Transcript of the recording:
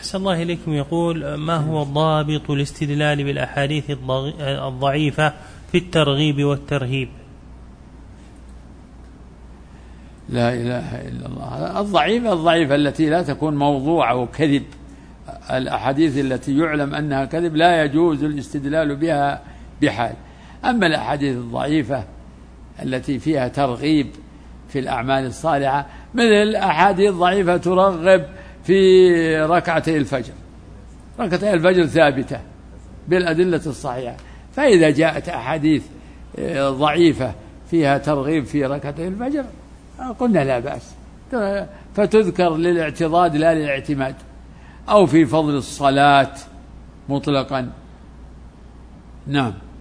أحسن الله إليكم. يقول: ما هو ضابط الاستدلال بالأحاديث الضعيفة في الترغيب والترهيب؟ لا إله إلا الله. الضعيفة التي لا تكون موضوع أو كذب. الأحاديث التي يعلم أنها كذب لا يجوز الاستدلال بها بحال. أما الأحاديث الضعيفة التي فيها ترغيب في الأعمال الصالحة، مثل الأحاديث الضعيفة ترغب في ركعتي الفجر. ركعتي الفجر ثابتة بالأدلة الصحيحة، فإذا جاءت أحاديث ضعيفة فيها ترغيب في ركعتي الفجر قلنا لا بأس، فتذكر للاعتضاد لا للاعتماد. أو في فضل الصلاة مطلقا. نعم.